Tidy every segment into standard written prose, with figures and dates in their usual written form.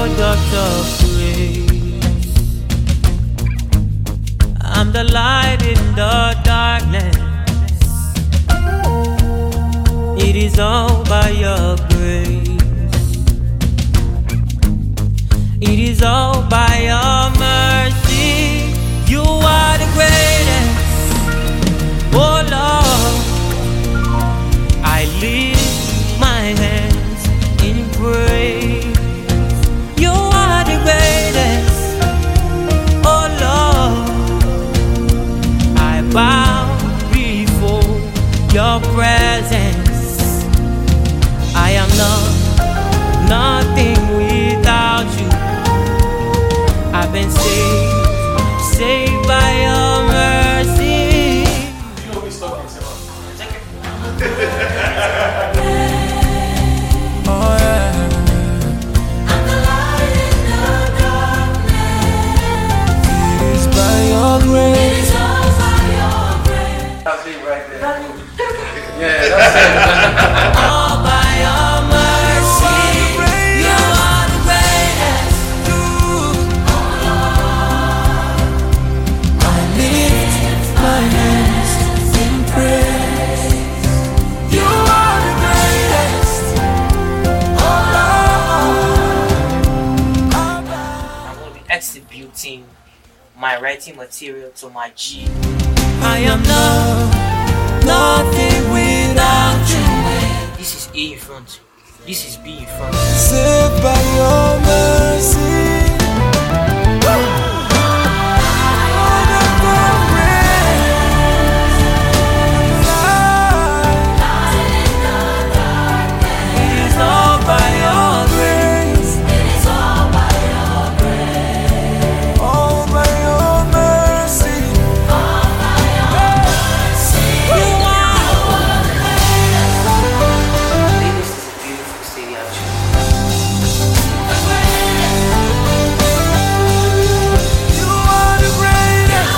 product of grace. I'm the light in the darkness. It is all by your grace. It is all by your mercy. You are the greatest. Oh Lord, I lift my hands in praise. You are the greatest. Oh Lord, I bow before your presence. I am nothing without you. I've been saved by your mercy. You know we stuck in seven. Oh yeah. I'm the light in the darkness. It is by your grace. It is all by your grace. That's it right there. Yeah, that's it. All by your mercy. You are the greatest. I lift my hands in praise. You are the greatest. Oh Lord. I'm going to be exhibiting my writing material to my G. I am nothing without you. This is A in front. This is B in front. Saved by your mercy. It is all by your grace. It is all by your grace. All by your mercy. All by your mercy. You are. Lagos is a beautiful city actually. You are the greatest.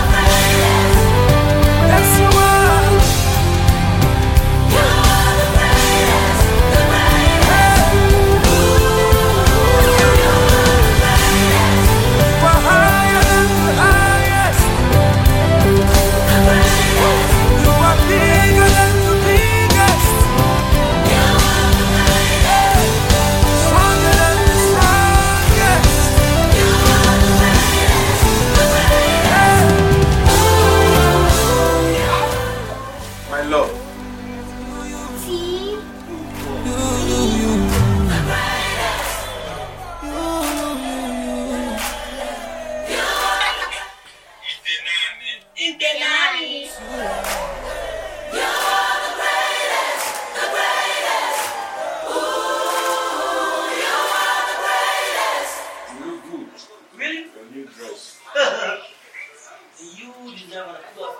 Yes, you are. You are the greatest, the greatest. You are higher than the highest. You are bigger than the biggest. Stronger than the strongest. My love. You look good. Really? Your new dress. You deserve a clap.